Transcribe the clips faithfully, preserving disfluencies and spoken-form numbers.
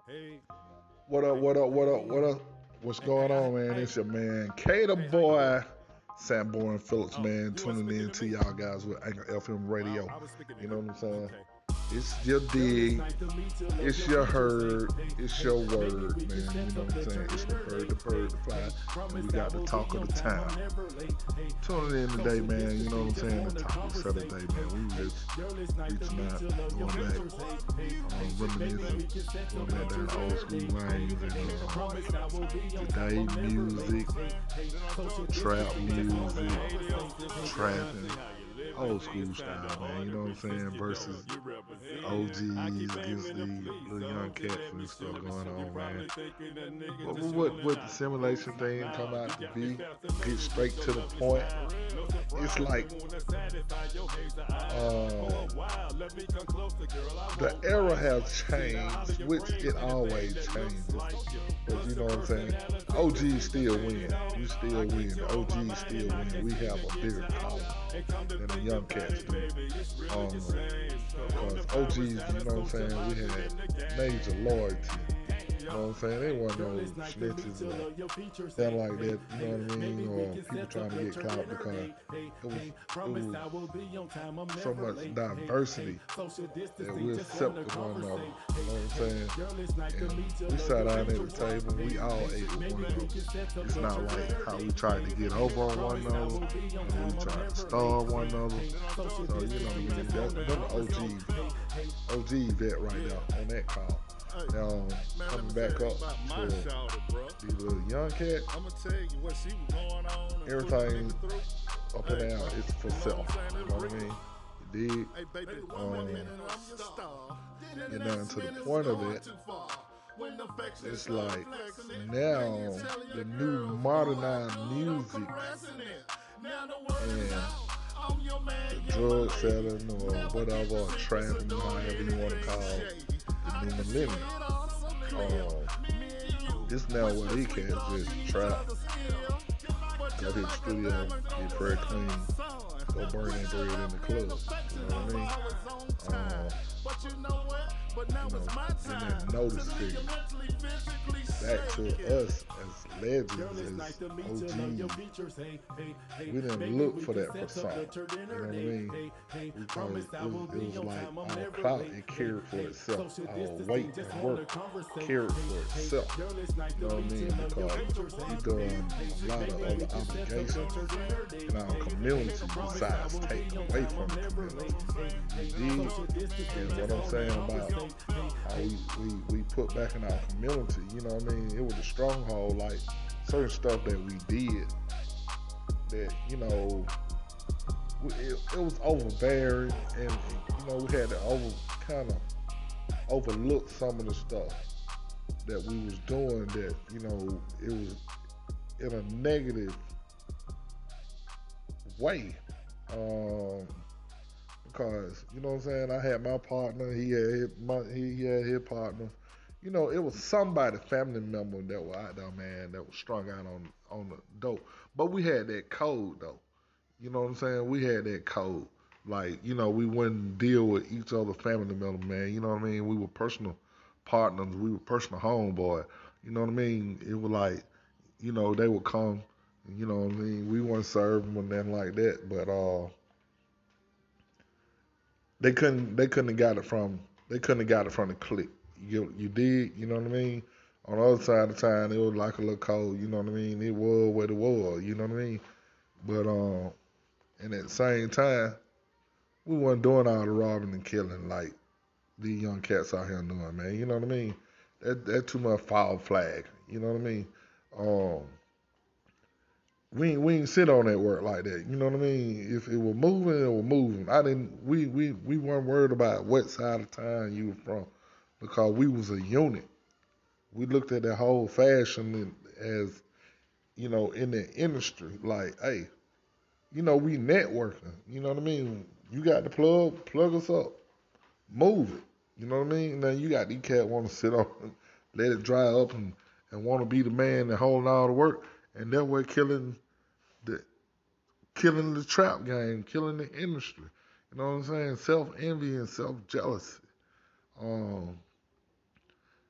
What up, what up, what up, what up? What's going on, man? It's your man, K the boy, Sanborn Phillips, man, tuning in to y'all guys with Anchor F M Radio. You know what I'm saying? It's your dig, it's your herd, it's your word, man. You know what I'm saying? It's the bird, the bird, the fly, and we got the talk of the town. Tuning in today, man. You know what I'm saying? The topic Saturday, man. We just reaching out, going back, um, reminiscing, going back down the old school lanes, and uh, today music, trap music, trapping, old school style, man. You know what I'm saying? Versus O Gs against the little young cats and stuff going on, man. What what what the simulation thing come out to be? Get straight to the point. It's like um, the era has changed, which it always changes. But you know what I'm saying? O Gs still win. You still win. The O Gs still win. We have a bigger call than the young cats do. Um, because O Gs, you know what I'm saying? We had major loyalty. You know what I'm saying? They weren't no snitches or nothing like that. You know what I mean? Or people trying to get clout because it was it was so much diversity that we accepted one another. You know what I'm saying? And we sat down at the table, we all ate with one another. It's not like how we tried to get over on one another, and we tried to starve one another. So you know, man, that's them the O Gs, O G vet right there on that call. Now coming back up to these little young cats, everything up and down is for self. You know what I mean? You dig? Um, get down to the point of it. It's like now the new modernized music and the drug selling or whatever, or trapping, however you want to call it, the new millennium. Um, this now what he can just trap, go to the studio, get very clean, go burn that bread in the club. You know what I mean? Um, you know, getting that notice figure. Back to us as legends, as O Gs. We didn't look for that persona. You know what I mean? Because it was, it was like our clout, it cared for itself. Our weight and work cared for itself. You know what I mean? Because we done a lot of other obligations in our community besides take away from the community. You dig? And what I'm saying about how we, we, we put back in our community, you know what I mean? It was a stronghold, like certain stuff that we did that, you know, it, it was overbearing, and you know we had to over kind of overlook some of the stuff that we was doing that you know it was in a negative way. Um, because you know what I'm saying. I had my partner. He had his, my, he, he had his partner. You know, it was somebody, family member that was out there, man, that was strung out on on the dope. But we had that code though. You know what I'm saying? We had that code. Like, you know, we wouldn't deal with each other family member, man. You know what I mean? We were personal partners. We were personal homeboy. You know what I mean? It was like, you know, they would come. You know what I mean? We wouldn't serve them or nothing like that. But uh, they couldn't. They couldn't have got it from. They couldn't have got it from the clique. You you did. You know what I mean? On the other side of the town, it was like a little cold. You know what I mean? It was what it was. You know what I mean? But um, and at the same time, we weren't doing all the robbing and killing like these young cats out here doing, man. You know what I mean? That that too much foul flag. You know what I mean? Um, we ain't, we ain't sit on that work like that. You know what I mean? If it was moving, it was moving. I didn't. We we we weren't worried about what side of town you were from because we was a unit. We looked at the whole fashion as you know in the industry. Like, hey, you know we networking. You know what I mean? You got the plug, plug us up. Move it. You know what I mean? Now you got these cats want to sit on, let it dry up, and, and want to be the man and holding all the work, and that way killing the killing the trap game, killing the industry. You know what I'm saying? Self envy and self jealousy. Um,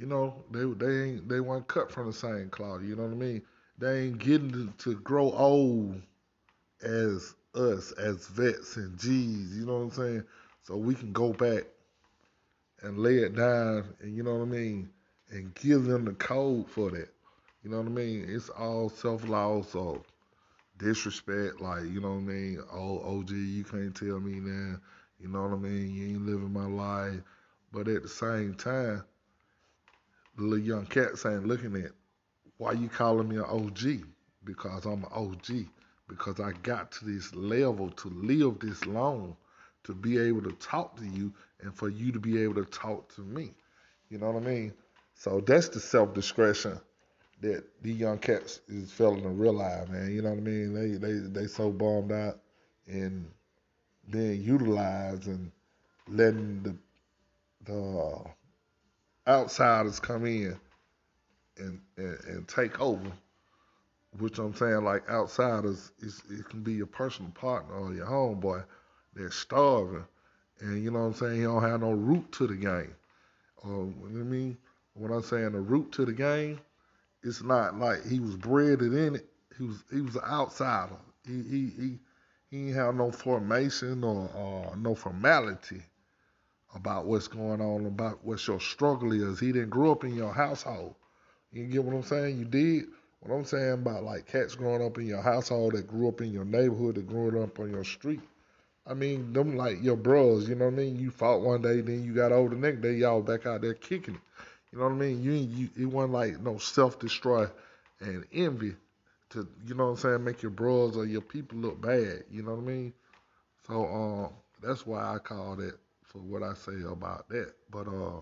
You know, they they ain't they weren't cut from the same cloth. You know what I mean? They ain't getting to, to grow old as us, as vets and G's. You know what I'm saying? So we can go back and lay it down, and you know what I mean, and give them the code for that. You know what I mean? It's all self loss or disrespect. Like you know what I mean? Oh, O G, you can't tell me now. You know what I mean? You ain't living my life. But at the same time, the little young cats ain't looking at why you calling me an O G? Because I'm an O G. Because I got to this level to live this long, to be able to talk to you, and for you to be able to talk to me. You know what I mean? So that's the self discretion that these young cats is failing to realize, man. You know what I mean? They they they so bummed out and being utilized and letting the the outsiders come in and, and, and take over. Which I'm saying, like outsiders, is it can be your personal partner or your homeboy that's starving, and you know what I'm saying. He don't have no root to the game. Or you know what I mean, when I'm saying the root to the game, it's not like he was bred in it. He was he was an outsider. He he he, he ain't have no formation or, or no formality about what's going on, about what your struggle is. He didn't grow up in your household. You get what I'm saying? You did. What I'm saying about like cats growing up in your household that grew up in your neighborhood, that grew up on your street. I mean, them like your bros, you know what I mean? You fought one day, then you got over the next day, y'all back out there kicking it. You know what I mean? You, you it wasn't like no self-destroy and envy to, you know what I'm saying, make your bros or your people look bad. You know what I mean? So um, that's why I call that for what I say about that. But uh,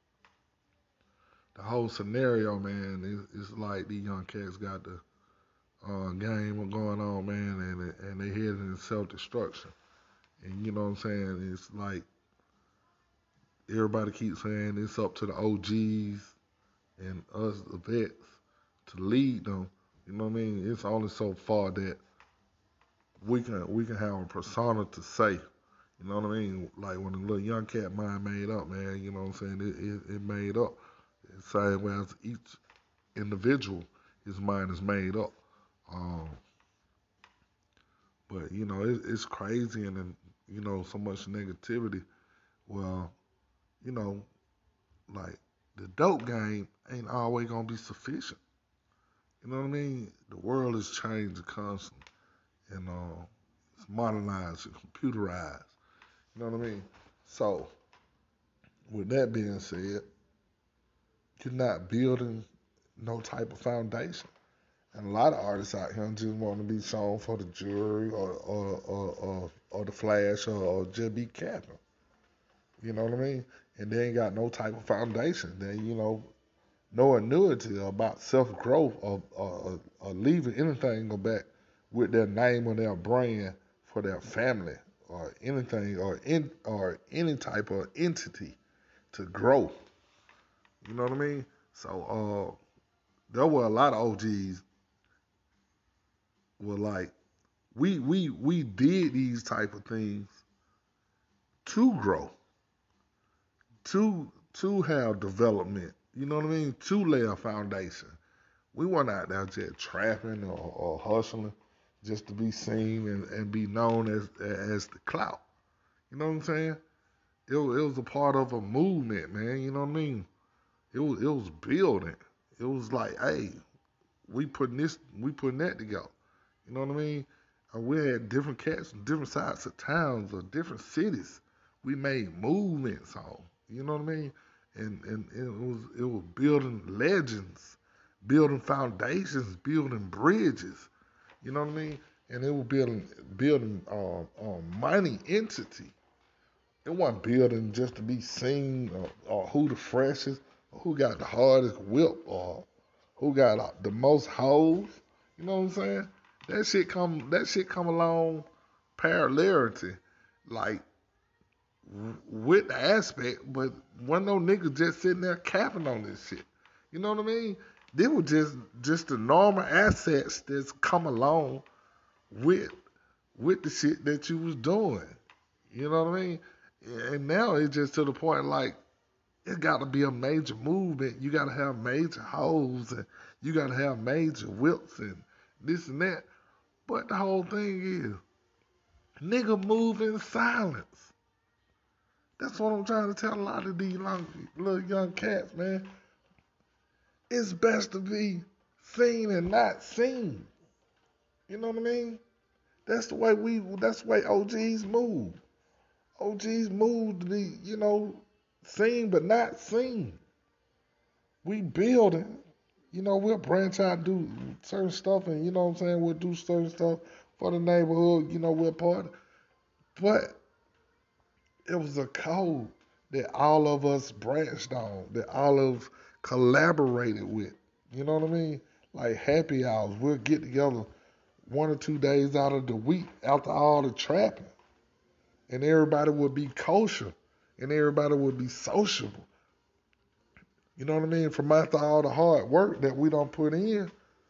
the whole scenario, man, is, is like these young cats got the uh, game going on, man, and and they headed in self destruction. And you know what I'm saying? It's like everybody keeps saying it's up to the O Gs and us, the vets, to lead them. You know what I mean? It's only so far that we can we can have a persona to say. You know what I mean? Like when the little young cat mind made up, man. You know what I'm saying? It it, it made up. The same way as each individual, his mind is made up. Um, but you know, it, it's crazy and then you know so much negativity. Well, you know, like the dope game ain't always gonna be sufficient. You know what I mean? The world is changing constantly, and uh, it's modernized and computerized. You know what I mean? So, with that being said, you're not building no type of foundation. And a lot of artists out here just want to be shown for the jury or or or, or, or the flash or, or just be capping. You know what I mean? And they ain't got no type of foundation. They, you know, no annuity about self growth or, or, or leaving anything go back with their name or their brand for their family or anything or in or any type of entity to grow. You know what I mean? So uh, there were a lot of O Gs were like we we we did these type of things to grow, to to have development. You know what I mean? To lay a foundation. We weren't out there just trapping or, or hustling just to be seen and, and be known as as the clout. You know what I'm saying? It was, it was a part of a movement, man. You know what I mean? It was it was building. It was like, hey, we putting this, we putting that together. You know what I mean? And we had different cats from different sides of towns or different cities. We made movements on. You know what I mean? And and, and it was it was building legends, building foundations, building bridges. You know what I mean? And it was building building um, um, mighty entity. It wasn't building just to be seen or, or who the freshest, or who got the hardest whip, or who got uh, the most hoes. You know what I'm saying? That shit come that shit come along parallelity, like w- with the aspect, but wasn't no niggas just sitting there capping on this shit. You know what I mean? They were just just the normal assets that's come along with with the shit that you was doing. You know what I mean? And now it's just to the point like It got to be a major movement. You got to have major hoes and you got to have major whips and this and that. But the whole thing is, nigga move in silence. That's what I'm trying to tell a lot of these young, little young cats, man. It's best to be seen and not seen. You know what I mean? That's the way we. That's the way O Gs move. O Gs move to be, you know, seen but not seen. We building. You know, we'll branch out, do certain stuff, and you know what I'm saying. We'll do certain stuff for the neighborhood. You know, we're part. But it was a code that all of us branched on, that all of us collaborated with. You know what I mean? Like happy hours. We'll get together one or two days out of the week after all the trapping. And everybody would be kosher. And everybody would be sociable. You know what I mean? From after all the hard work that we don't put in.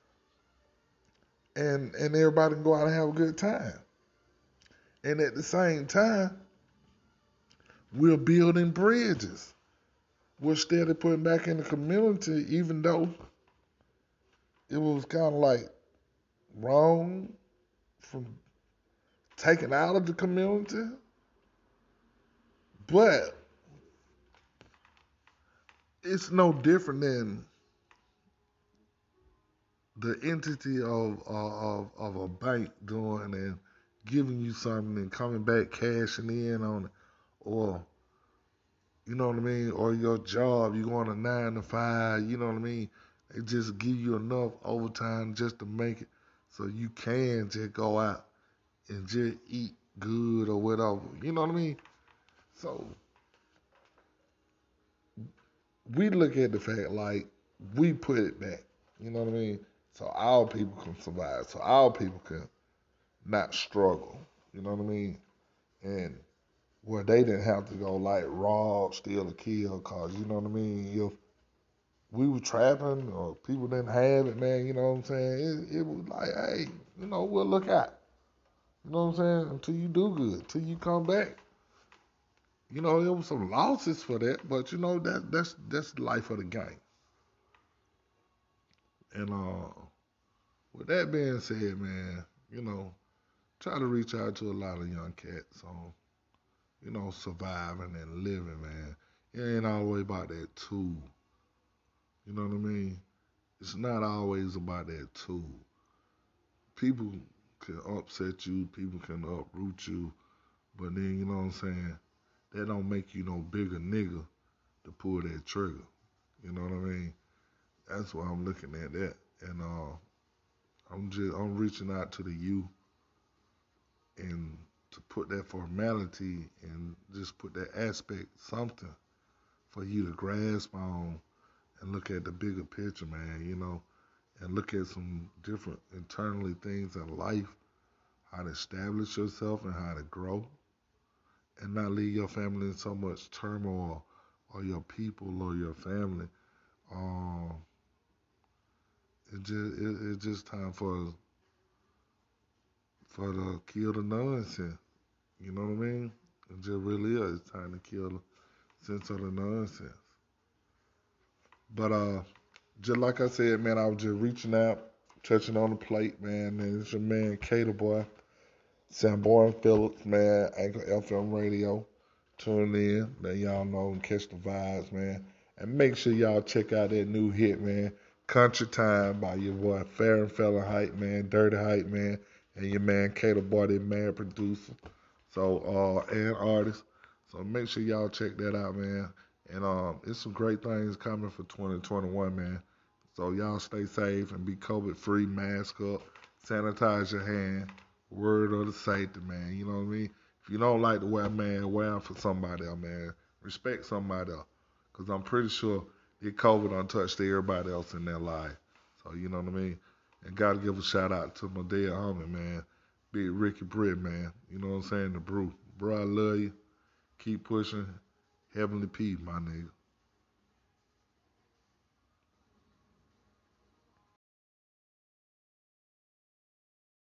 And and everybody can go out and have a good time. And at the same time, we're building bridges. We're steady putting back in the community, even though it was kind of like wrong from taken out of the community. But it's no different than the entity of of of a bank doing and giving you something and coming back cashing in on it, or you know what I mean, or your job, you going to nine to five, you know what I mean. They just give you enough overtime just to make it so you can just go out and just eat good or whatever. You know what I mean? So we look at the fact like we put it back. You know what I mean? So our people can survive. So our people can not struggle. You know what I mean? And where they didn't have to go like rob, steal, or kill, cause you know what I mean. If we were trapping or people didn't have it, man, you know what I'm saying? It, it was like, hey, you know, we'll look out. You know what I'm saying? Until you do good, until you come back. You know, there was some losses for that, but you know that that's that's the life of the game. And uh, with that being said, man, you know, try to reach out to a lot of young cats on, you know, surviving and living, man. It ain't always about that tool. You know what I mean? It's not always about that tool. People can upset you, people can uproot you, but then you know what I'm saying? That don't make you no bigger nigga to pull that trigger. You know what I mean? That's why I'm looking at that. And uh, I'm just I'm reaching out to the youth and to put that formality and just put that aspect something for you to grasp on and look at the bigger picture, man, you know, and look at some different internally things in life, how to establish yourself and how to grow, and not leave your family in so much turmoil or your people or your family. Um, it just it, it's just time for for the kill the nonsense. You know what I mean? It just really is. It's time to kill the sense of the nonsense. But uh, just like I said, man, I was just reaching out, touching on the plate, man. And it's your man, Cater Boy, Sanborn Phillips, man, Anchor F M Radio. Tune in, let y'all know and catch the vibes, man. And make sure y'all check out that new hit, man. Country Time by your boy Farron Fella Hype, man, Dirty Hype, man, and your man Cater Boy, the man producer. So, uh, and artist. So make sure y'all check that out, man. And um, it's some great things coming for twenty twenty-one, man. So y'all stay safe and be COVID free, mask up, sanitize your hand, word of the safety, man. You know what I mean? If you don't like to wear a man, wear them for somebody else, man. Respect somebody else. Because I'm pretty sure that COVID untouched everybody else in their life. So, you know what I mean? And got to give a shout out to my dead homie, man. Big Ricky Britt, man. You know what I'm saying? The brew. Bro, I love you. Keep pushing. Heavenly peace, my nigga.